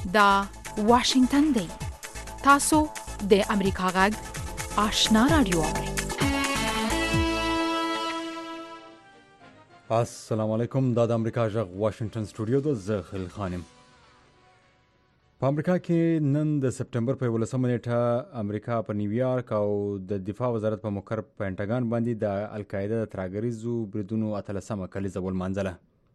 دا واشنگتن دی. تاسو د امریکا غږ آشنا رادیو. السلام علیکم. دا د امریکا غږ واشنگتن سټوډیو د زخل خانم. په امریکا کې نن د سپټمبر په 11 نیټه امریکا په نیویارک او د دفاع وزارت په مقر پینټاګان باندې د القاعده د ترهګریزو بریدونو 13مه کلیزه ولمانځله.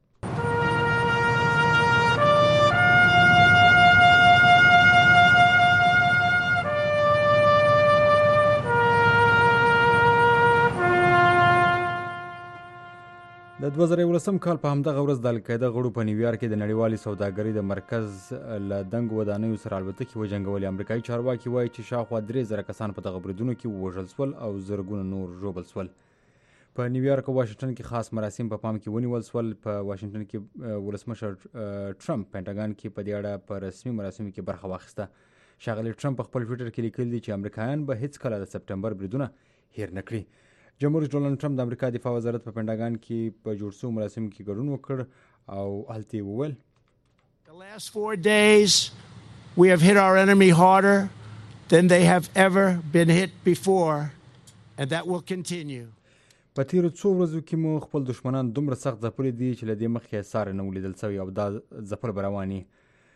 د 2011 کال په همدغه ورځ د القاعده غړو په نیویارک کې د نړیوالې سوداګرۍ د مرکز له دنګ ودانیو سره الوتکې وجنګولې. امریکایي چارواکي وایي چې شاوخوا 3000 کسان په دغه بریدونو کې ووژل شول او زرګونه نور ژوبل شول. په نیویارک او واشنگټن کې خاص مراسم په پام کې ونیول شول. په واشنگټن کې ولسمشر ټرمپ پینټاګان کې په دې اړه په رسمي مراسمو کې برخه واخیسته. ښاغلی ټرمپ په خپل ټویټر کې لیکلي دي چې امریکایان به هیڅ کله د سپټمبر بریدونه هیر نه کړي. جمهور رئیس ډونالډ ټرمپ د امریکا دفاع وزارت په پینټاګان کې په جوړ شوو مراسمو کې ګډون وکړ او هلته یې وویل The last 4 days we have hit our enemy harder than they have ever been hit before and that will continue. په تیرو څو ورځو کې مو خپل دشمنان دومره سخت ځپلي دي چې له دې مخکې ساری نه ولیدل شوی او دا ځپل به روان وي.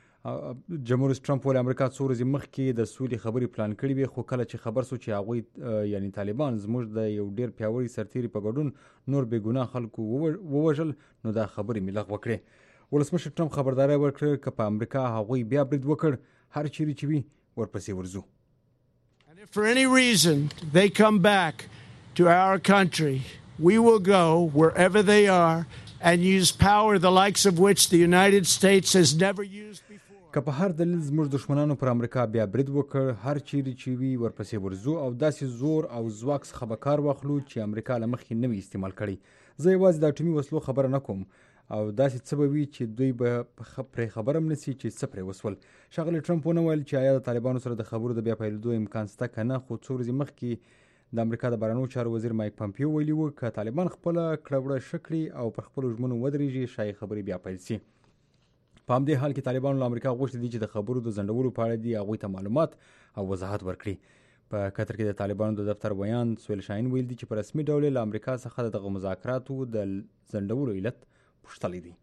جمهور رئیس ټرمپ ویل امریکا څو ورځې مخکې د سولې خبرې پلان کړې وې، خو کله چې خبر شو چې هغوی یعنی طالبان زموږ د یو ډیر پیاوړي سرتیري په ګډون نور بې ګناه خلکو ووژل نو دا خبرې مې لغوه کړې. ولسمشر ټرمپ خبرداری ورکړه که په امریکا هغوی بیا برید وکړ هر چیرې چې وي ورپسې ورځو. And if for any reason they come back to our country, we will go wherever they are and use power the likes of which the United States has never used before. که په هر دلیل زموږ دشمنانو پر امریکا بیا برید وکړ هر چیرې چې وي ورپسې ورځو او داسې زور او ځواک څخه به کار واخلو چې امریکا له مخکې نه وي استعمال کړی. زه یوازې د اټومي وسلو خبره نه کوم او داسې څه به وي چې دوی به پرې خبره هم نشي چې څه پرې وسول. ښاغلی ټرمپ ونه ویل چې آیا د طالبانو سره د خبرو د بیا پیلېدو امکان شته که نه، خو څو ورځې مخکې د امریکا د بهرنیو چارو وزیر مایک پامپیو ویلي وو که طالبان خپله کړه وړه ښه کړي او پر خپلو ژمنو ودرېږي ښایي خبرې بیا پیل شي. په همدې حال کې طالبانو له امریکا غوښتي دي چې د خبرو د ځنډولو په اړه دي هغوی ته معلومات او وضاحت ورکړي. په قطر کې د طالبانو د دفتر بیان سویل شاهین ویل دي چې په رسمي ډول له امریکا څخه دغه مذاکراتو د ځنډولو علت پوښتلی دی.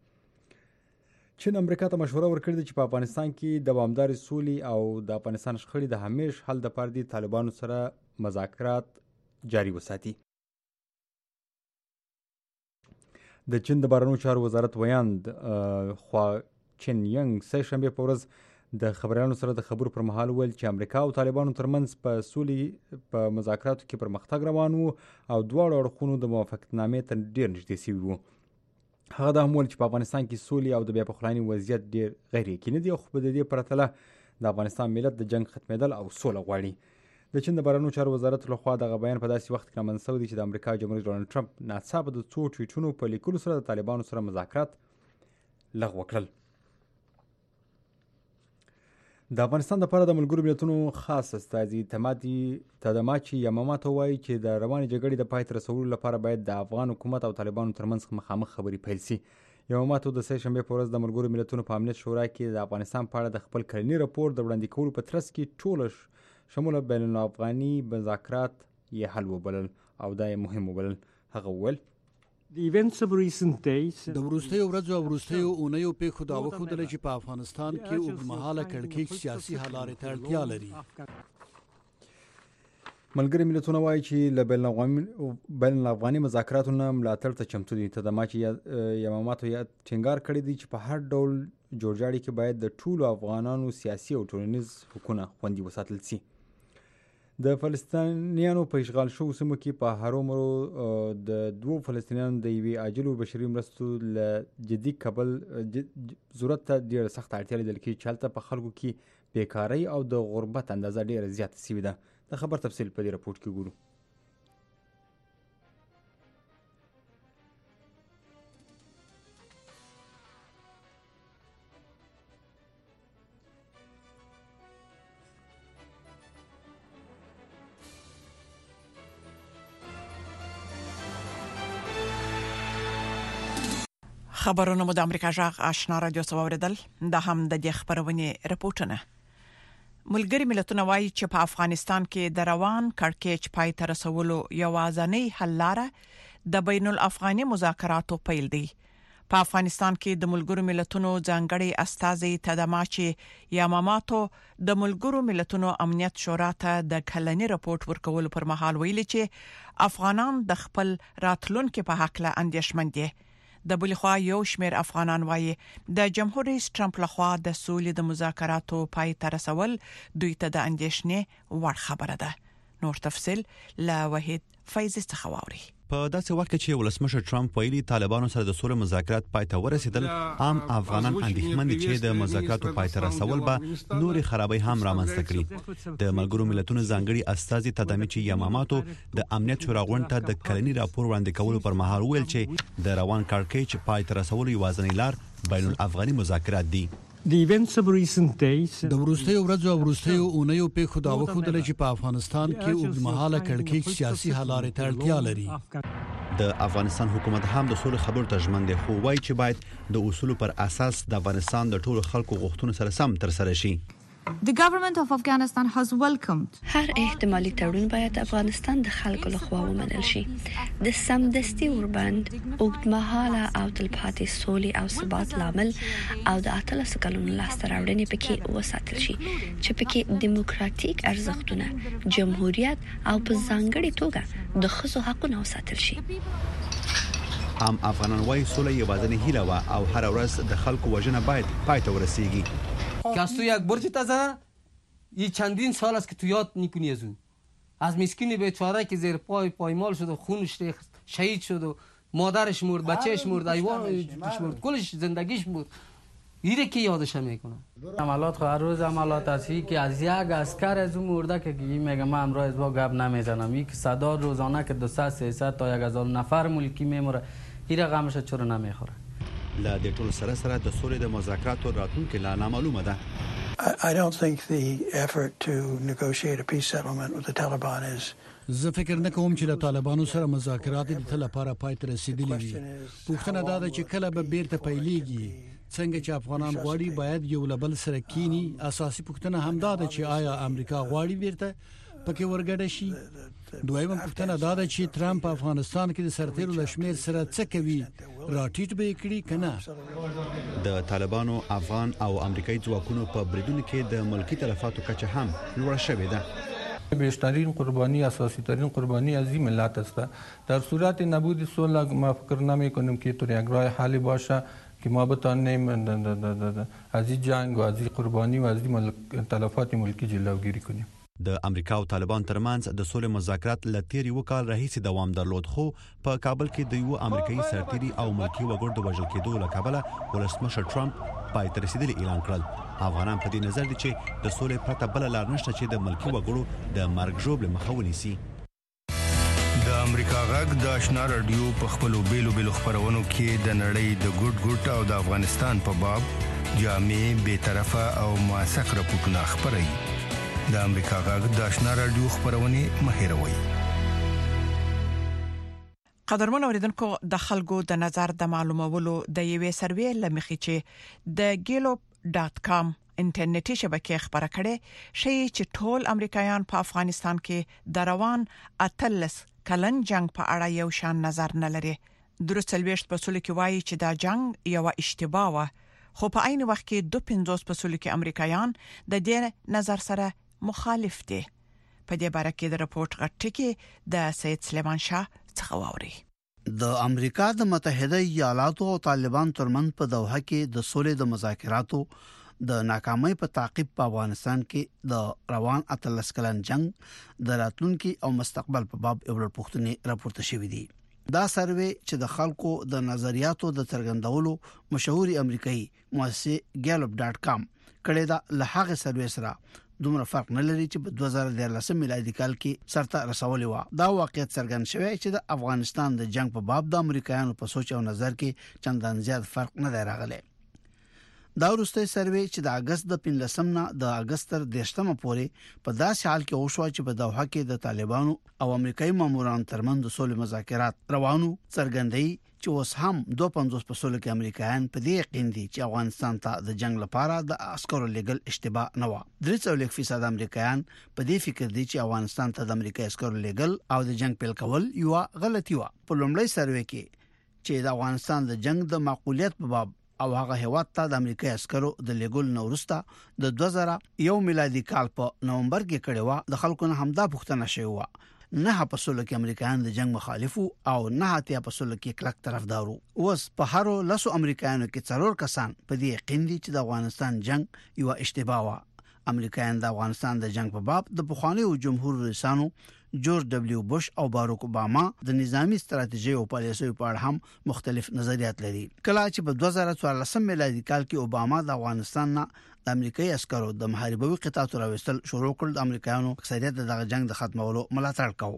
چین امریکا ته مشوره ورکړې ده چې په افغانستان کې دوامدارې سولې او د افغانستان شخړې د همیش حل دپاره د طالبانو سره مذاکرات جاري وساتي. د چین د بهرنیو چارو وزارت ویاند خوا چین ینګ سه شنبې په ورځ د خبریالانو سره د خبرو پر مهال ویل چې امریکا او طالبانو ترمنځ په سولې په مذاکراتو کې پرمختګ روان وو او دواړو اړخونو د موافقتنامې ته ډېر نږدې شوي وو. هغه دا هم ویل چې په افغانستان کې سولې او د بیا پخلاینې وضعیت ډېر غیر یقیني دی او خو د دې پرتله د افغانستان ملت د جنګ ختمېدل او سوله غواړي. د چین د بهرنیو چارو وزارت لخوا دغه بیان په داسې وخت کې رامنځته شوی دی چې د امریکا جمهور رئیس ډونالډ ټرمپ ناڅاپه د څو ټویټونو په لیکلو سره د طالبانو سره مذاکرات لغوه کړل. د افغانستان لپاره د ملګرو ملتونو خاص استازي تدماچي یاماماتو وایي چې د روانې جګړې د پای ته رسولو لپاره باید د افغان حکومت او طالبانو ترمنځ مخامخ خبرې پیل شي. یاماماتو د سه شنبې په ورځ د ملګرو ملتونو په امنیت شورا کې د افغانستان په اړه د خپل کلني راپور د وړاندې کولو په ترڅ کې ټوله شموله بین الافغاني مذاکرات یې حل وبلل او دا یې مهم وبلل. هغه وویل د وروستیو ورځو او وروستیو اونیو پیښو دا وښودله چې په افغانستان کې اوږدمهاله کړکېچ سیاسي حل لارې ته اړتیا لري. ملګري ملتونه وایي چې له بین الافغاني مذاکراتو نه ملاتړ ته چمتو دي. تدماچي یاماماتو ټینګار کړی دی چې په هر ډول جوړجاړي کې باید د ټولو افغانانو سیاسي او ټولنیز حقونه خوندي وساتل شي. د فلسطینیانو په اشغال شوو سیمو کې په هرومرو د 2 فلسطینیانو د یوې عاجلو بشري مرستو له جدي کابل ضرورت ته ډېره سخته اړتیا لیدل کېږي چې هلته په خلکو کې بیکارۍ او د غربت اندازه ډېره زیاته شوې ده. د خبر تفصیل په دې راپورټ کې ګورو. خبرونه مو د امریکا جغ آشنا رادیو سواوردل د هم د دې خبرونه رپورټونه ملګری ملتونه وایي چې په افغانستان کې د روان کړکېچ پای ته رسولو یوازینۍ حل لاره د بین الافغاني مذاکراتو پیل دی. په افغانستان کې د ملګرو ملتونو ځانګړي استازي تدماچي یاماماتو د ملګرو ملتونو امنیت شورا ته د کلنی رپورت ورکول پر مهال ویلي چې افغانان د خپل راتلونکو په حق له اندیشمن دي. د بلخوا یو شمیر افغانان وایي د جمهور رئیس ټرمپ لخوا د سولې د مذاکراتو پای ته رسول دوی ته د اندیشنې وړ خبره ده. نور تفصيل لا وحید فیض څخه واوري. په داسې وخت کې چې ولسمشر ټرمپ ویلي طالبانو سره د سولې مذاکرات پای ته ورسېدل، عام افغانان اندېښمن دي چې د مذاکراتو پای ته رسول به نورې خرابۍ هم رامنځته کړي. د ملګرو ملتونو ځانګړي استازي تدمچي یاماماتو د امنیت شورا غونډه ته د کلنی راپور وړاندې کولو پر مهال ویل چې د روان کړکېچ پای ته رسول یوازینۍ لار بین الافغاني مذاکرات دي. د وروستیو ورځو او وروستیو اونیو په خو دا وښودل چې په افغانستان کې اوږدمهاله کړکېچ سیاسي حل لارې ته اړتیا لري. د افغانستان حکومت هم د سولې خبرو ته ژمن دی، خو وایي چې باید د اصولو پر اساس د افغانستان د ټولو خلکو غوښتنو سره سم تر سره شي. The government of Afghanistan has welcomed هر احتمالي تړون باید افغانستان د خلکو لخوا ومنل شي. د سمدستي وربند اوږدمهاله او تلپاتې سولې او ثبات لامل او د 18 کلونو لاسته راوړنې پکې وساتل شي چې پکې دیموکراتیک ارزښتونه، جمهوریت او په ځانګړي توګه د ښځو حقونه وساتل شي. عام افغانان وایي سوله یوازینۍ هیله وه او هر ورځ د خلکو وژنه باید پای ته ورسیږي. که از تو یک برج تازه این چندین سال است که تو یاد نیکنی از اون از مسکین بیچاره که زیر پای پایمال شد و خونش ریخت، شهید شد و مادرش مرد، بچهش مرد، ایوانش مرد، کلش زندگیش مرد. ایره که یادش میکنه. عملات خو هر روز عملات هستی که از یک عسکر از اون مرده که میگه من امروز با گپ نمیزنم، یک صدا روزانه که 200 300 تا 1000 نفر ملکی میموره، ایره غمش چرا نمیخوره. لا د ټول سره د سولې د مذاکراتو راتلونکو لا نامعلومه ده. I don't think the effort to negotiate a peace settlement with the Taliban is زه فکر نه کوم چې د طالبانو سره مذاکرات د تل لپاره پای ته رسیدلي وي. پوښتنه دا ده چې کله به بیرته پیلېږي. څنګه چې افغانان غواړي باید یو لبل سره کینی. اساسي پوښتنه هم دا ده چې آیا امریکا غواړي بیرته پکې ورګډه شي. دویمه پوښتنه دا ده چې ترامپ افغانستان کې د سرتیرو لشمیر سره څه کوي، راټیټ به کړي کنه. د طالبانو افغان او امریکایي ځواکونو په بریدونو کې د ملکی تلفاتو کچه هم لوړه شوې ده. بیشترین قربانی، اساسی ترین قربانی از این ملت است. در صورت نبود صلح ما فکر نمی کنیم که طور یک راه حلی باشه که ما بتانیم از این جنگ و از این قربانی و از این تلفات ملکی جلوگیری کنیم. د امریکا او طالبان ترمنځ د سولې مذاکرات لتیر یو کال راهیسې دوام درلود، خو په کابل کې د یو امریکایي سرتیري او ملکی وګړو د وژل کېدو له کبله ولسمشر ټرمپ پای ته رسیدلي اعلان کړل. افغانان په دې نظر دي چې د سولې پرته بل لار نشته چې د ملکی وګړو د مرګ ژوبل مخه ونیسي. د امریکا غږ د آشنا رادیو په خپلو بیلو خبرونو کې د نړۍ د ګډ او د افغانستان په باب جامع، بی‌طرفه او موثق راپورټونه خبري. د امریکا غږ د آشنا رادیو خبرونه مهیروي. قدرمن اوریدونکو، د خلکو د نظر د معلومولو د یوې سروې لمخې چې د gallup.com انټرنیټي شبکې خبره کړې شي چې ټول امریکایان په افغانستان کې د روان اتلس کلن جنگ په اړه یو شان نظر نه لري. درڅلويشت په سولې کې وایي چې دا جنگ یو اشتباه و، خو په عین وخت کې 250 په سولې کې امریکایان د دې نظر سره مخالف دي. په دې باره کې د رپورت غټکی د سید سلیمان شاه څخه واوري. د امریکا د متحده ایالاتو او طالبان ترمنځ په دوحه کې د سولې د مذاکراتو د ناکامۍ په تعقیب په افغانستان کې د روان اتلس کلن جنگ د راتلونکي او مستقبل په باب یو پوښتنې راپورته شوې دي. دا سروې چې د خلکو د نظریاتو د څرګندولو مشهوري امریکایي مؤسسه gallup.com کړه دا له هغه سروې سره دومره فرق نه لري چې په 2013 میلادي کال کې سرته رسولې و. دا واقعیت څرګند شوی چې د افغانستان د جنگ په باب د امریکایانو په سوچ او نظر کې چندان زیات فرق نه دی راغلی. دا وروستي سروې چې د اگست د 15 نه د اگست تر 10 پورې په داسې حال کې وشو چې په دوحه کې د طالبانو او امریکایي مامورانو ترمنځ د سولې مذاکرات روانو څرګندوي چې اوس هم 250 په سولې کې امریکایان په دې یقین دي چې افغانستان ته د جنگ لپاره د عسکرو لګل اشتباه نه و. 3% امریکایان په دې فکر دي چې افغانستان ته د امریکایي عسکرو لګل او د جنگ پیل کول یو غلطي و. په لومړی سروې کې چې د افغانستان د جنگ د معقولیت په باب او هغه هیواد ته د امریکایي عسکرو د لګول نورسته د 2001 میلادي کال په نومبر کې کړي و، د خلکو نه همدا پوښتنه شوی و. نه په سولې کې امریکایان د جنگ مخالفو او نه اتیا په سولې کې کلک طرفدارو. اوس په هرو لاسو امریکایانو کې څلور کسان په دې یقین دي چې د افغانستان جنگ یو اشتباه و. امریکایان د افغانستان د جنگ په باب د پخوانیو جمهور رئیسانو جورج دبلیو بوش او باراک اوباما د نظامی ستراتیژي او پالیسیو په اړه هم مختلف نظریات لري. کله چې په 2014 میلادي کال کې اوباما د افغانستان نه د امریکایي عسکرو د محاربوي قطعاتو راوستل شروع کړل، د امریکایانو اکثریت دغه جنگ د ختمولو ملاتړ کاوه.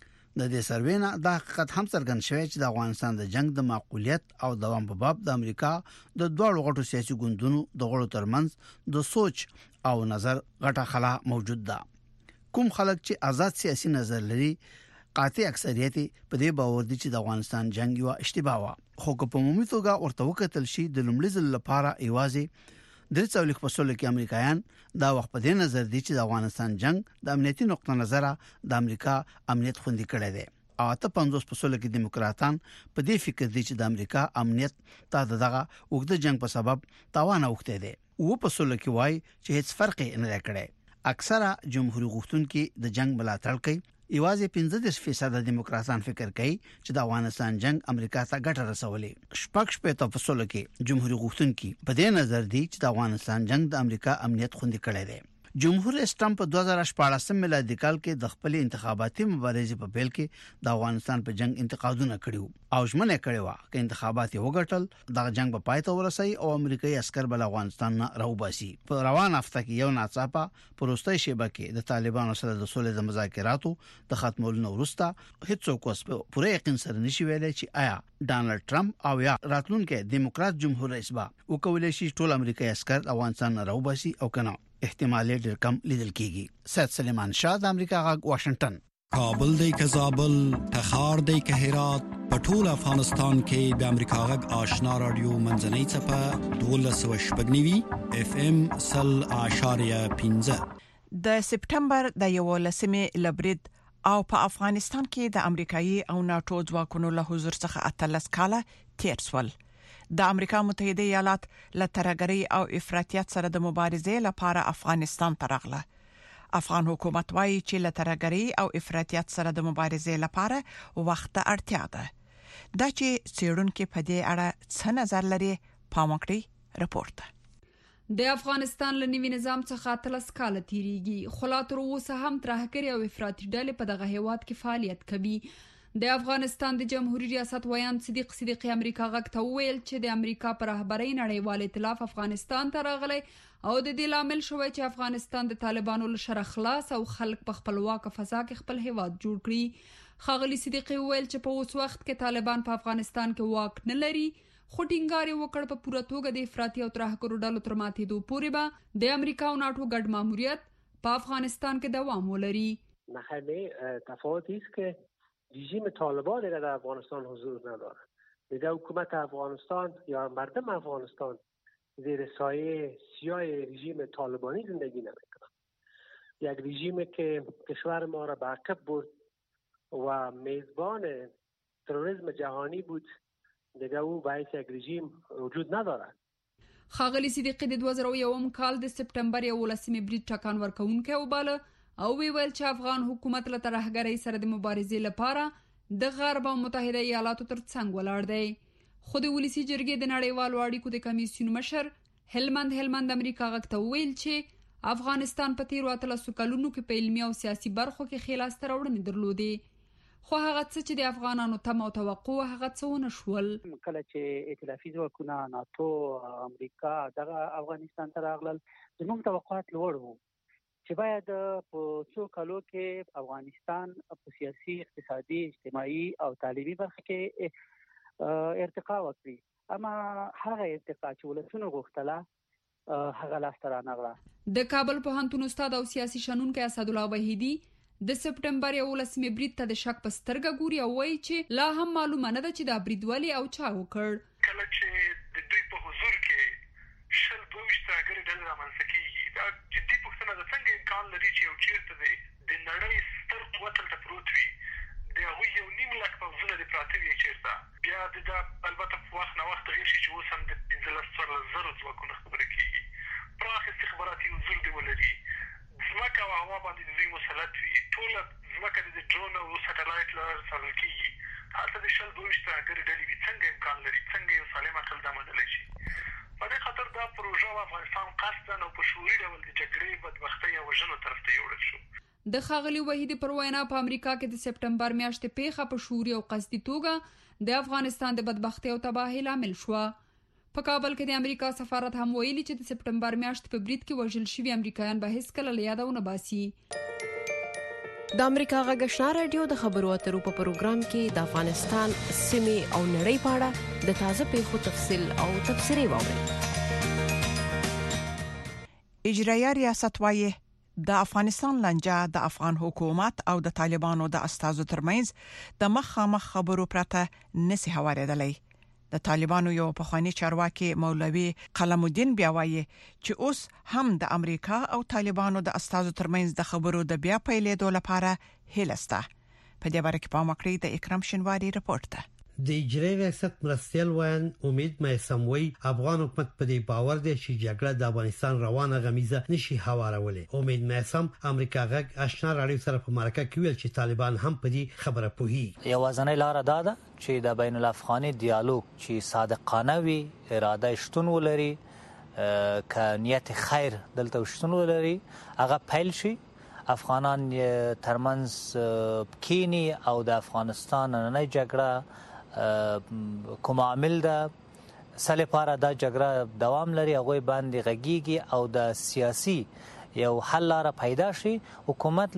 د دې سروې نه د حقیقت هم څرګند شوی چې د افغانستان د جنگ د معقولیت او دوام په باب د امریکا د دوه غټو سیاسي ګوندونو د غړو ترمنځ د سوچ او نظر غټه خلا موجود ده. کوم خلک چې آزاد سیاسي نظر لري قاطع اکثریت په دې باور دي چې د افغانستان جنگ یو اشتباه و. خو په عمومي توګه ورته وکتل شي د لومړي ځل لپاره ایوازي 340 په سولې کې امریکایان دا وخت په دې نظر دي چې د افغانستان جنگ د امنیتي نقطه نظره د امریکا امنیت خوندي کړی دی. او 50 په سولې کې دیموکراتان په دې فکر دي چې د امریکا امنیت ته دغه وګړي جنگ په سبب تاوان اوخته دي. او په سولې کې وای چې هیڅ فرق نه لري. اکثره جمهوریت غوښتونکي د جنگ ملاتړ کوي. ایوازي 15% دیموکراتان فکر کوي چې د افغانستان جنگ امریکا ته ګټه رسولې. شپږ په سولو کې جمهوریت غوښتونکي په دې نظر دي چې د افغانستان جنگ د امریکا امنیت خوندي کړی دی. جمهور رئیس ټرمپ په 2014 میلادي کال کې د خپل انتخاباتي مبارزې په پیل کې د افغانستان په جنگ انتقادونه کړیو او ژمنه کړې و چې انتخابات یې وګټل د جنگ په پای ته ورسي او امریکایي عسكر بل افغانستان نه راوباسي. په روان هفته کې یو ناڅاپه پروستۍ شیبه کې د طالبانو سره د سولې د مذاکراتو د ختمولو وروسته هیڅوک اوس په پوره یقین سره نشي ویلای چې آیا ډانلډ ټرمپ او یا راتلونکي دیموکرات جمهور رئیس با وکولای شي ټول امریکایي عسكر افغانستان نه راوباسي او کنه احتمال ډېر کم لیدل کیږي. سید سلیمان شاه د امریکا غږ واشنگټن. کابل دی که زابل، تخار دی که هرات، په ټول افغانستان کې د امریکا غږ آشنا رادیو منځنۍ څپه 1290 اف ام 0.15 د سپټمبر د 11 لبرید او په افغانستان کې د امریکایي او ناتو ځواکونو له حضور څخه 13 کاله تیر شول. د امریکا متحده ایالات له ترهګرۍ او افراطیت سره د مبارزې لپاره افغانستان ته راغله. افغان حکومت وايي چې له ترهګرۍ او افراطیت سره د مبارزې لپاره وخت ته اړتیا ده. دا چې څېړونکو په دې اړه څه نظر لري پام وکړئ. رپورت د افغانستان له نوي نظام څخه 13 کال تیریږي، خو لا تر اوسه هم ترهګرۍ او افراطي ډلې په دغه هیواد کې فعالیت کوي. د افغانستان د جمهوریت ریاست ویان صدیق صدیقی امریکا غږ ته ویل چې د امریکا پر رهبرۍ نړیوال ائتلاف افغانستان ته راغلی او د دې لامل شوی چې افغانستان د طالبانو له شر خلاص او خلک په خپلواک فضا کې خپل هیواد جوړ کړي. خاغلی صدیقی ویل چې په اوس وخت کې طالبان په افغانستان کې واک نه لري، خو ټینګار یې وکړ په پوره توګه د افراطي او ترهګرو ډلو تر ماتېدو پورې به د امریکا او ناتو ګډ ماموریت په افغانستان کې دوام ولري. مسئله تفاوتی است که رژیم طالبان دیگه در افغانستان حضور نداره. دیگه حکومت افغانستان یا مردم افغانستان زیر سایه سیاه رژیم طالبانی زندگی نمیکنن. یک رژیمی که کشور ما را به عقب برد و میزبان تروریسم جهانی بود، دیگه او باعث یک رژیم وجود نداره. خاغلی صدیقی د 2001 کال د سپټمبر 11 برید ټاکان ورکونکي وباله او ویل چې افغان حکومت له ترهګرۍ سره د مبارزې لپاره د غرب او متحده ایالاتو تر څنګ ولاړ دی. خو د ولسی جرګې د نړیوالو اړیکو د کمیسیون مشر هلمند امریکا غږ ته ویل چې افغانستان په تیرو 13 کلونو کې په علمي او سیاسي برخو کې خلاص ترورنې درلودې، خو هغه څه چې د افغانانو تم او توقع هغه څه ونه شول. کله چې ائتلافي ځواکونه ناتو امریکا دغه افغانستان ته راغلل، زموږ توقعات لوړ وو چې باید په څو کالو کې افغانستان په سیاسي، اقتصادي، اجتماعي او تعلیمي برخه کې ارتقا وکړي. اما هغه ارتقا چې ولسونه غوښتله هغه لاسته رانغله. د کابل پوهنتون استاد او سیاسي شنونکی اسد الله وحیدی د سپټمبر 11 برید ته د شک په سترګه ګوري او وایي چې لا هم معلومه نه ده چې دا برید ولې او چا وکړ. کله چې د دوی په حضور کې شل 22 تاګر ډلې رامنځته کیږي، دا جدي پوښتنه ده څنګه امکان لري چې یو چیرته د نړۍ ستر قوت ته پروت وي، د هغوی 1.5 لک پوځونه د پراته وي چیرته، بیا د البته په وخت نه وخت تغیر شي چې اوس هم د 15,000 ځواکونو خبره کیږي، پراخ استخباراتي حضور دی ولري، ځمکه او هوا باندې د دوی مسلط وي، ټوله ځمکه د ډرون او سټلایټ لپاره څارل کیږي، هلته د شل 22 تاګر ډلې وي، څنګه امکان لري، څنګه یو سالم عقل دا منلی شي؟ په دې خاطر دا پروژه او افغانستان قصدا او په شعوري ډول د جګړې بدبختۍ او وژنو طرف ته یوړل شو. د ښاغلي وحیدی پر وینا په امریکا کې د سپټمبر میاشتې پیښه په شعوري او قصدي توګه د افغانستان د بدبختۍ او تباهۍ لامل شو. په کابل کې د امریکا سفارت هم ویلي چې د سپټمبر میاشتې په برید کې وژل شوي امریکایان به هیڅ کله له یاده ونه باسي. د امریکا غږ آشنا رادیو د خبرو اترو په پروګرام کې د افغانستان سیمې او نړۍ په اړه د تازه پیښو تفصیل او تبصرې واورئ. اجرایي ریاست وايي د افغانستان لنجه د افغان حکومت او د طالبانو د استازو ترمنځ د مخامخ خبرو پرته نسی هواریدلې. د طالبانو یو پخوانی چارواکي مولوي قلم الدین بیا وایي چې اوس هم د امریکا او طالبانو د استازو ترمنځ د خبرو د بیا پیلېدو لپاره هیله شته. په دې باره کې په مکړی د اکرام شینواری رپورت ده. د اجرایي ریاست مرستیال وان امید مېسموي افغان حکومت په دې باور دی چې جګړه د افغانستان روانه غمیزه نشي هوارولې. امید مېسم امریکا غږ آشنا رادیو سره په مرکه کې ویل چې طالبان هم په دې خبره پوهي. یوازنۍ لار دا ده چې د بین الافغاني ډیالوګ چې صادقانه وي، اراده شتون ولري، ک نیت خیر دلته شتون ولري، هغه پیل شي. افغانان ترمنځ کینی او د افغانستان نه جګړه کوم عامل ده سله پاره دا جګړه دوام لري، هغه باندې غږیږي او د سیاسي یو حل لاره پیدا شي. حکومت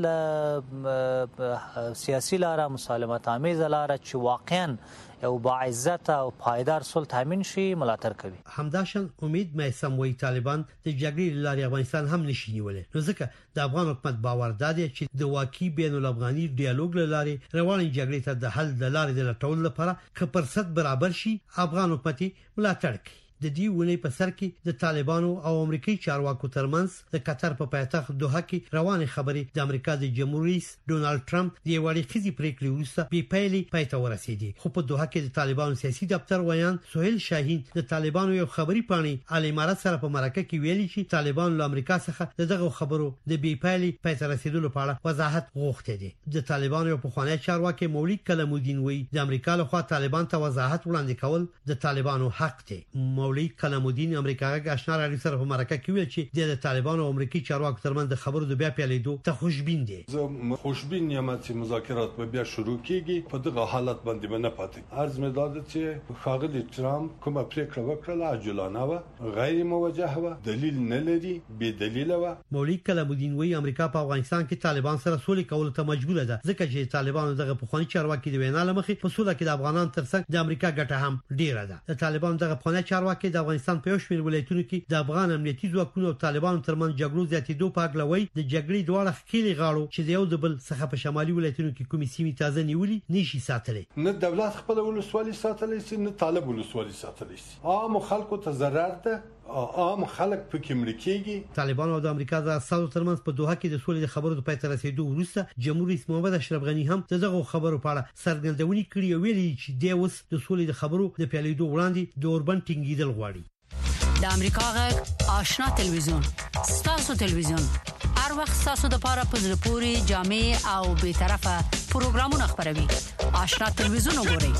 له سیاسي لاره مسالمت آمیز لاره چې واقعا یو باعزت او پایدار صلح تامین شي ملاتړ کوي. همداشان امید مېسم وی طالبان د جګړې لارې افغانستان هم نشي نیولې. نو ځکه د افغان حکومت باور دی چې د واقعي بین الافغاني ډیالوګ لارې روانې جګړې ته د حل د لارې د لټول لپاره که فرصت برابر شي افغان حکومت ملاتړ کوي. د دې ونې په سر کې د طالبانو او امریکایي چارواکو ترمنځ د قطر په پایتخت دوحه کې روانې خبرې د امریکا د جمهور رئیس ډونالد ټرمپ د یوړې خزي پریکړې وروسته بي پایلې پایته ورسېدې. خو په دوحه کې د طالبانو سیاسي دفتر ویان سهیل شاهین د طالبانو یو خبري پاڼې ال امارات سره په مرکه کې ویلي چې طالبان له امریکا څخه دغه خبرو د بي پایلې پایته رسیدلو په اړه وضاحت غوښتي دي. د طالبانو یو پخوانی چارواکي مولوی کلم الدین وی د امریکا لخوا طالبان ته وضاحت وړاندې کول د طالبانو حق دی. مولوی کلم الدین امریکا غږ آشنا رادیو سره په مرکه کې ویل چې د طالبانو او امریکایي چارواکو ترمنځ د خبرو د بیا پیلېدو ته خوشبین دي. زه خوشبین یم چې مذاکرات به بیا شروع کیږي. په دغه حالت باندې نه پاتې عرض مې داده چې ښاغلي ټرمپ کومه پریکړه وکړه عاجلانه و، غیر موجهه و، دلیل نه لري، بې دلیل و. مولوی کلم الدین وی امریکا په افغانستان کې طالبان سره سولې کول ته مجبور ده ځکه چې طالبانو دغه پخوانی چارواکي د وینا لمخې په سوله کې د افغانانو ترڅنګ د امریکا ګټه هم ډیره ده. د طالبانو دغه پخوانی چارواکي د افغانستان په شمول ولایتونو کې د افغان امنیتي ځواکونو او طالبانو ترمنځ جګړو زیاتېدو په اړه وایي د جګړې دواړه ښکېلې غاړو چې د یو د بل څخه په شمالي ولایتونو کې کومې سیمې تازه نیولې نشي ساتلی. نه دولت خپل ولسوالي ساتلی شي، نه طالب ولسوالي ساتلی شي. عام خلکو ته ضرر ده، عام خلک پکې مړ کېږي. طالبان او د امریکا د استازو ترمنځ په دوحه کې د سولې د خبرو د پای ته رسیدو وروسته جمهور رئیس محمد اشرف غنی هم دغه خبرو په اړه څرګندونې کړې او ویلي چې د اوس د سولې د خبرو د پیلېدو وړاندې د اوربن ټینګېدل غواړي. د امریکا غږ آشنا ټلویزیون ستاسو ټلویزیون هر وخت ستاسو د لپاره په زړه پورې جامع او به طرفه پروګرامونه خبروي. آشنا ټلویزیون وګورئ.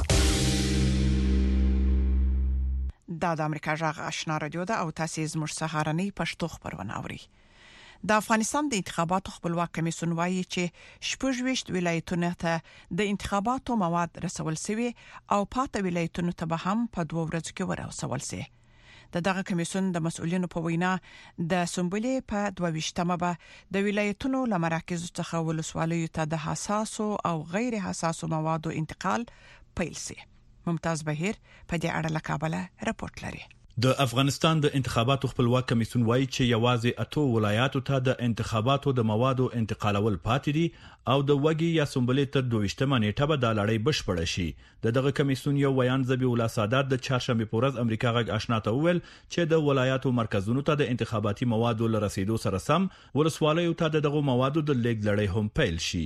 د امریکا غږ آشنا رادیو ده او تاسو زموږ سهارنی پښتو خبرونه اورئ. د افغانستان د انتخاباتو خپلواک کمیسیون وایي چې 26 ولایتونو ته د انتخاباتو مواد رسول شوی او پاته ولایتونو ته به هم په 2 ورځو کې ورسول شي. دغه کمیسیون د مسؤلینو په وینا د سمبولې په 22مه به د ولایتونو له مراکزو څخه ولسوالیو ته د حساسو او غیر حساسو موادو انتقال پیل شي. ممتاز بهیر په دې اړه له کابل راپورټ لري. د افغانستان د انتخاباتو خپلواک کمیسیون وایي چې یوازې 8 ولایاتو ته د انتخاباتو د موادو انتقالول پاتې دي او د وګي یا سنبلې تر 22 نیټه به د لړۍ بشپړ شي. دغه کمیسیون یو ویان ذبی الله سادات د چهارشنبه په ورځ امریکا غږ آشنا ته وویل چې د ولایاتو مرکزونو ته د انتخاباتي موادو لرسیدو سره سم ولسوالیو ته دغه موادو د لیږد لړۍ هم پیل شي.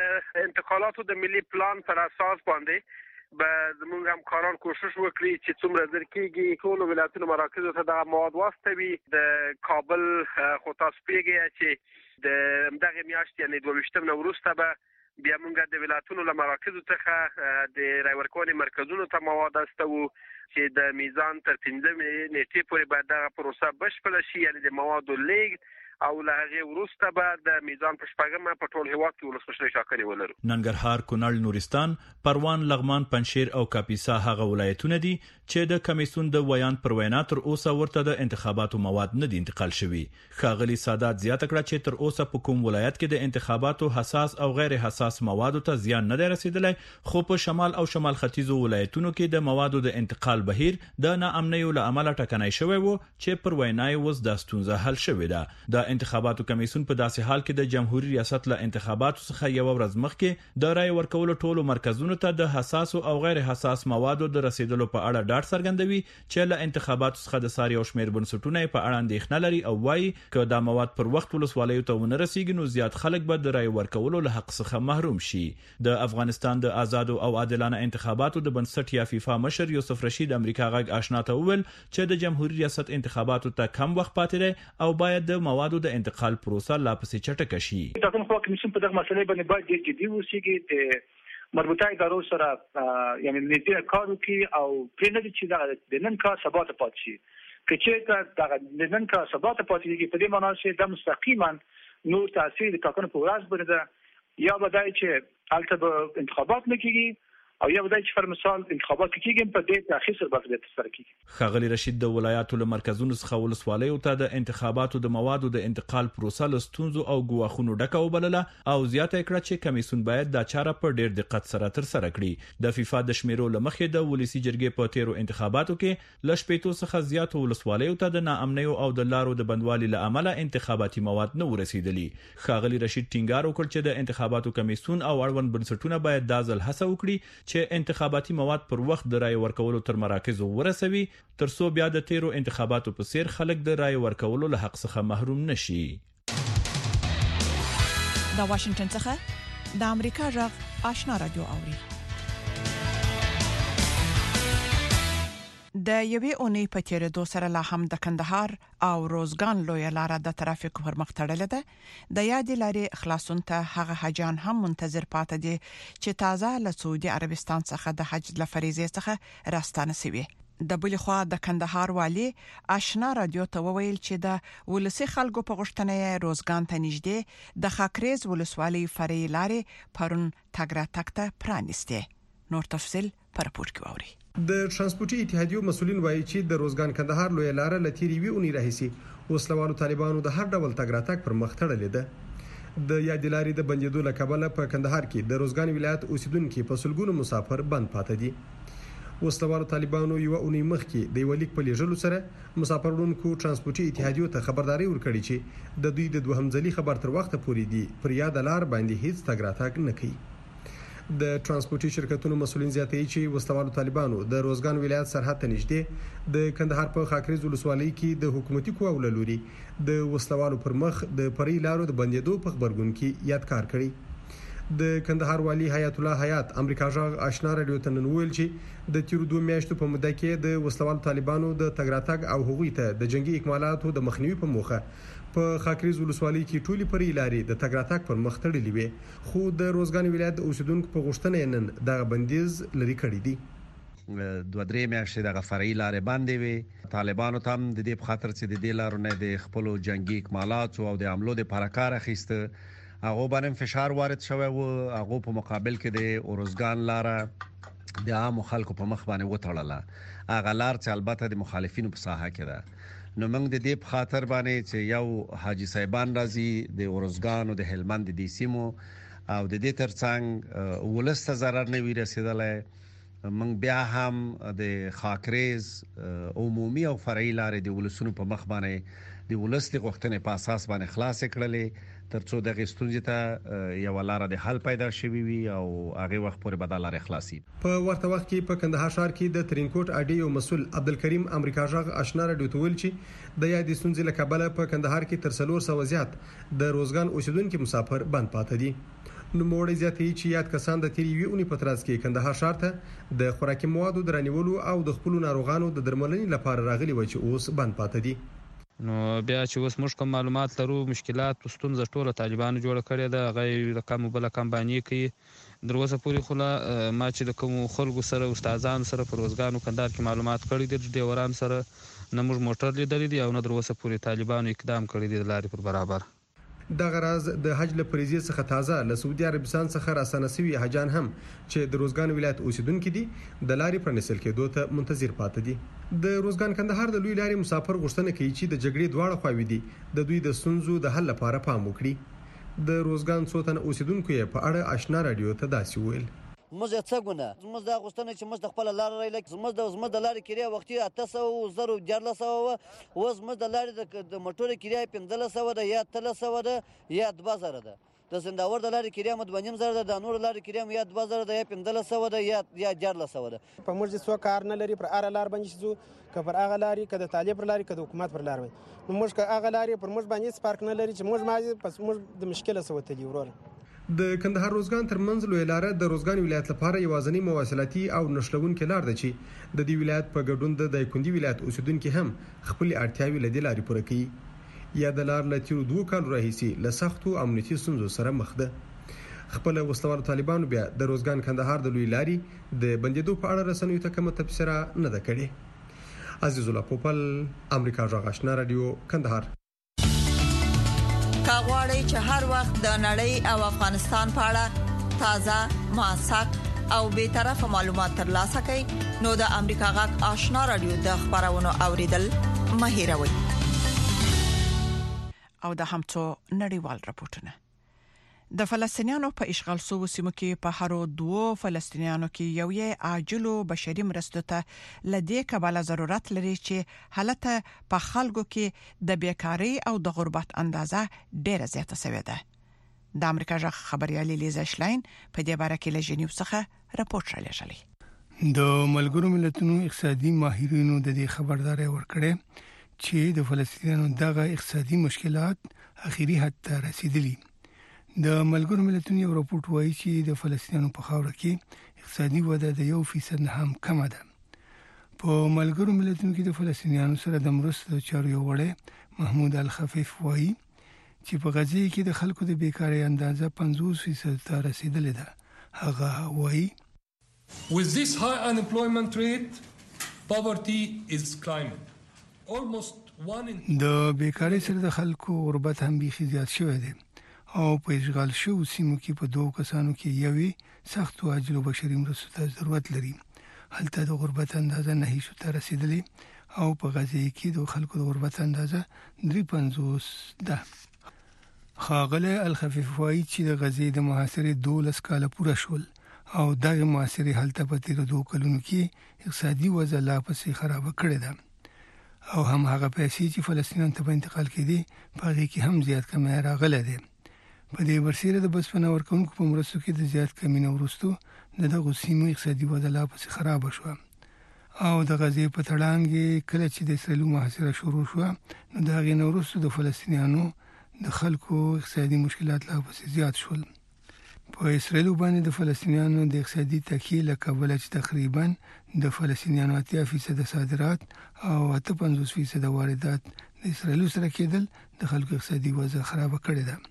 د انتقالاتو د ملي پلان پر اساس باندې زموږ همکاران کوشش وکړي چې څومره زر کېږي ټول ولایتونو مراکزو ته د مواد واستوي. د کابل خو تاسو پیږي چې د دغه میاشتې یعنی 22 نو وروسته به بیا موږ د ولایتونو له مراکزو څخه د رای ورکونې مرکزونو ته مواد واستوو چې د میزان تر 15 نیټې پورې به دغه پروسه بشپړه شي، یعنی د موادو لیږد او له هغه وروسته به د میزان په شپږمه په ټول هیواد کې ولسمشر ټاکنې ولرو. ننګرهار، کونړ، نورستان، پروان، لغمان، پنجشیر او کاپیسا هغه ولایتونه دي چې د کمیسیون د ویان پر وینا تر اوسه ورته د انتخاباتو مواد نه دي انتقال شوي. ښاغلي سادات زیاته کړه چې تر اوسه په کوم ولایت کې د انتخاباتو حساس او غیر حساس موادو ته زیان نه دی رسیدلی، خو په شمال او شمال ختیځو ولایتونو کې د موادو د انتقال بهیر د ناامنیو له امله ټکنی شوی و چې پر وینا یې اوس د ستونزه حل شوې ده. د انتخاباتو کمیسیون په داسې حال کې د جمهوریت ریاست له انتخاباتو څخه یو ورځ مخکې د رای ورکولو ټولو مرکزونو ته د حساس او غیر حساس موادو د رسیدلو په اړه ډاډ څرګندوي چې له انتخاباتو څخه د ساري او شمیر بنسټونه په اړه اندېښنه لري او وايي چې دا مواد پر وخت ولسوالیو ته ونه رسیږي نو زیات خلک به د رای ورکولو له حق څخه محروم شي. د افغانستان د آزاد او عادلانه انتخاباتو د بنسټ یا فیفا مشر یوسف رشید امریکا غږ آشنا ته وویل چې د جمهوریت ریاست انتخاباتو ته کم وخت پاتې دی او باید د موادو د انتقال پروسه لا پسې چټکه شي. ټاکنو خو کمیسیون په دغه مسلې باندې باید ډېر جدي اوسېږي، د مربوطه ادارو سره یعنی نږدې کار وکړي او پرې نه دي چې د نن کار سبا ته پاتې شي. که چېرته دغه نن کار سبا ته پاتې کېږي په دې معنا چې د مستقیما نور تاثیر د ټاکنو په ورځ باندې ده، یا به دا چې هلته به انتخابات نه کېږي او یا ودای چې پر مثال انتخابات کېږي په دې تاخير سره به تر کېږي. ښاغلي رشید د ولایاتو له مرکزونو څخه ولسوالیو ته د انتخاباتو د موادو د انتقال پروسه له ستونزو او ګواښونو ډکه وبلله او زیاته کړه چې کمیسیون باید دا چاره په ډېر دقت سره تر سره کړي. د فیفا د شمیرو لمخې د ولسی جرګې په تیرو انتخاباتو کې ل شپېتو څخه زیاتو ولسوالیو ته د ناامنیو او د لارو د بندوالي له امله انتخاباتي مواد نه ورسېدلي. ښاغلي رشید ټینګار وکړ چې د انتخاباتو کمیسیون او اړوند بنسټونه باید دا ځل هڅه وکړي چې انتخاباتي مواد پر وخت د رای ورکولو تر مراکزو ورسوي ترڅو بیا د تیرو انتخاباتو په څیر خلک د رای ورکولو له حق څخه محروم نشي. د واشنگټن څخه د امریکا غږ آشنا رادیو اوري. د یوې اونۍ په تیریدو سره لا هم د کندهار او روزګان لوی لاره د ترافیک پر مخ تړلې ده. د یادې لارې خلاصون ته هغه حاجان هم منتظر پاتې دي چې تازه له سعودي عربستان څخه د حج لفریضې څخه راستانه شوي. د بل خوا د کندهار والی آشنا رادیو ته وویل چې د ولسی خلکو په غوښتنه روزګان ته نږدې د خاکریز ولسوالۍ فرعي لارې پرون تګ راتګ ته پرانیسته. نور تفصیل پر راپور کې ووري. د ترانسپورتي اتحادیو مسولین وایي چې د روزګان کندهار لوی لار لتیری وی اونې راهسي وسلوالو طالبانو د هر ډول تګ راتګ پر مخ تړلې ده. د یادې لارې د بندیدو له کبله په کندهار کې د روزګان ولایت اوسیدونکو په سلګونو مسافر بند پاتې دي. وسلوالو طالبانو یو اونۍ مخکې د ولیک په لیږلو سره مسافرونکو ترانسپورتي اتحادیو ته خبرداري ورکړي چې د دوی د دوهم ځلي خبر تر وخت پورې دی پر یاد لار باندې هیڅ تګ راتګ نه کوي. د ترانسپورتي شرکتونو مسولین زیاتوي چې وسلوالو طالبانو د روزګان ولایت سرحد ته نږدې د کندهار په خاکریز ولسوالۍ کې د حکومتي قواو له لوري د وسلوالو پر مخ د پرې لارو د بندیدو په خبرګون کې یادګار کړي. د کندهار والی حیات الله حیات امریکا غږ آشنا رادیو ته نن ویل چې د تیرو 2 میاشتو په موده کې د وسلوالو طالبانو د تګ راتګ او هغوی ته د جنگي اکمالاتو د مخنیوي په موخه په خاکریز ولسوالۍ کې ټولي پرې لارې د تګ راتګ پر مخ تړلې وي، خو د روزګان ولایت اوسیدونکو په غوښتنه نن د بندیز لري کړی دي. 2-3 میاشتې د فرعي لارې باندې وي. طالبانو تم د دې په خاطر چې د دې لارو نه د خپل جنگي اکمالات او د عملو د پرکار اخیسته هغه باندې فشار وارد شوی او هغه په مقابل کې د اورزګان لاره د عام خلکو په مخ باندې وټړله. هغه لار چې البته د مخالفینو په ساحه کې ده. نو موږ د دې په خاطر باندې چې یو حاجی صاحبان راځي د اورزګان او د هلمند د سیمو او د دې ترڅنګ ولسته zarar نه وی رسیدلای موږ بیا هم د خاکریز عمومي او فرعي لارې د ولسونو په مخ باندې د ولس د غوښتنې په اساس باندې خلاص کړلې ترڅو د غستونځ ته یو لار د حل پیدا شوي وي او هغه وخت پورې بدل لارې خلاصي. په ورته وخت کې په کندهار ښار کې د ترینکوټ اډیو مسول عبدالکریم امریکا ژغ آشنا رادیو ته ویل چې د یادې ستونزې له کبله په کندهار کې تر 300 زیات د روزګان اوسیدونکو مسافر بند پاتې دي. نو موړی زیاتې چې یاد کسان د تیری ویونی په ترڅ کې کندهار ښار ته د خوراکي موادو درنیولو او د خپل ناروغانو د درملنې لپاره راغلي و چې اوس بند پاتې دي. نو بیا چې اوس موږ کوم معلومات لرو مشکلات ستونزې ټوله طالبانو جوړ کړی ده غیر رقم بل کمپاني کوي دروازه پوری خلا ما چې د کوم خلکو سره استادانو سره په روزګانو کندهار کې معلومات کړی دي د وران سره نه موږ موټر لیدلې دي او نه دروازه پوری طالبانو اقدام کړی دي د لارې پر برابر. د غراز د حج له فریضې څخه تازه له سعودي عربستان څخه راسنه شوی حجان هم چې د روزګان ولایت اوسیدونکو دي د لارې پر نسل کې دوته منتظر پاتې دي. د روزګان کندهار د لوی لارې مسافر غوښتنه کوي چې د جګړې دواړه خواوې دي د دوی د سنځو د حل لپاره پام وکړي. د روزګان څوتن اوسیدونکو په اړه آشنا رادیو ته داسې ویل. موږ څه ګونه موږ دا غوښتنه چې موږ د خپل لار لري موږ د لارې کړي وختي 800 زرو 1400 اوس موږ د لارې د موټر کړي 1500 ده یا 300 ده یا 2000 ده د زنداور د لارې کړي مد 2000 ده د نور لارې کړي یا 2000 ده یا 1500 ده یا 1400 ده په موږ څو کار نه لري پر ار لار باندې شو که پر اغه لاري که د طالب پر لاري که د حکومت پر لاري نو موږ که اغه لاري پر موږ باندې سپارک نه لري چې موږ ماځي پس موږ د مشکله سوتلی ورور. د کندهار روزګان ترمنځ لوی لار د روزګان ولایت لپاره یوازنی مواصلاتي او نشلونکو لار ده چې د دې ولایت په ګډون د دایکندي ولایت اوسیدونکو هم خپل اړتیاوي لدی لاري پوره کوي. یا د لار لتیرو 2 کال راهیسي له سختو امنیتي ستونزو سره مخ ده. خپل وسلوال طالبانو بیا د روزګان کندهار د لوی لاري د بندیدو په اړه رسنیو ته کومه تبصره نه ده کړې. عزیز الله پوپل امریکا ژغ آشنا رادیو کندهار. کاغوري چې هر وخت د نړۍ او افغانستان په اړه تازه موثق او به طرفه معلومات ترلاسه کړئ نو د امریکا غږ آشنا رادیو د خبرونو اوریدل مهیروي. او د همڅو نړیوال راپورټونه د فلسطینیانو په اشغال شوو سیمو کې په هرو 2 فلسطینیانو کې یو یې عاجلو بشري مرستو ته لدې کباله ضرورت لري چې حالت په خلکو کې د بیکاری او د غربت اندازه ډیره زیاته شوې ده. د امریکا ژغ خبريالي لیزا شلاین په دې باره کې له جنیو څخه راپورټ را لېږلی. د ملګرو ملتونو اقتصادي ماهرینو د دې خبرداري ورکړه چې د فلسطینیانو دغه اقتصادي مشکلات اخیری حد ته رسیدلي. د ملګرو ملتونو یو راپورټ وایي چې د فلسطینیانو په خاور کې اقتصادي وده د 1% نه هم کم ده. په ملګرو ملتونو کې د فلسطینیانو سره د مرستو چارو وړي محمود الخفیف وایي چې په غزه کې د خلکو د بیکاری اندازه 50% ته رسیدلې ده. هغه وایي With this high unemployment rate, poverty is climbing. Almost 1 in د بیکاری سره د خلکو غربت هم بيخي زیات شوی دی. او په اشغال شو سیمو کې په 2 کسانو کې یوې سخت عاجل بشري مرستو ته ضرورت لري. هلته د غربت اندازه نه هیڅ ته رسیدلې او په غزه کې د خلکو د غربت اندازه 350 ده. خاغله الخفیف وایي چې د غزه د محاصرې 12 کال پوره شول او دغه محاصرې هلته په تیر 2 کلونو کې اقتصادي وضع لا پسې خراب کړې ده. او هم هغه پیسې چې فلسطین ته په انتقال کړي په هغه کې هم زیات کمی راغله ده. په دې ورسره د بسپنه ورکوونکو په مرستو کې د زیات کمی نه ورستو دغه سیمو اقتصادي وضع لا پسې خراب شو. او د غزه په تړانګ کله چې د اسرائیل محاصره شروع شو نو د غي نورستو د فلسطینیانو د خلکو اقتصادي مشکلات لا پسې زیات شول. په اسرائیل باندې د فلسطینیانو د اقتصادي تکیه له کبله چې تقریبا د فلسطینیانو 80% صادرات او 58% واردات د اسرائیل سره کېدل د خلکو اقتصادي وضع خراب کړی ده.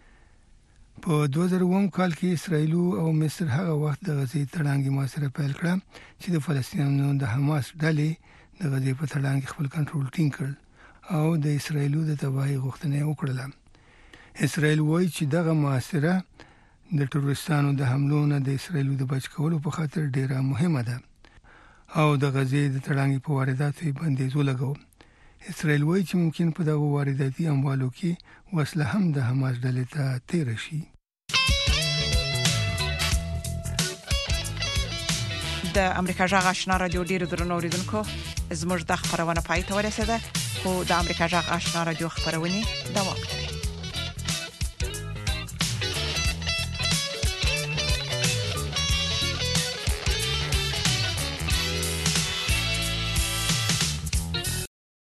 په 2001 کال کې اسرائیل او مصر هغه وخت د غزې تړانګي محاصره پیل کړه چې د فلسطینیانو د حماس ډلې د غزې په تړانګ خپل کنټرول ټینګ کړ او د اسرائیل د تباہي غوښتنه وکړه. اسرائیل وایي چې دغه محاصره د ټروریستانو د حملو نه د اسرائیل د بچ کولو په خاطر ډیره مهمه ده او د غزې د تړانګي په وارداتو بندیز ولګو. اسرائیل وایي چې ممکن په دغه وارداتي اموالو کې وسله هم د حماس ډلې ته تیر شي. د امریکا جغ آشنا رادیو ډیرو درنو اوریدونکو زموږ د خبرونه پای ته ورسیده خو د امریکا جغ آشنا رادیو خبرونه دوام لري.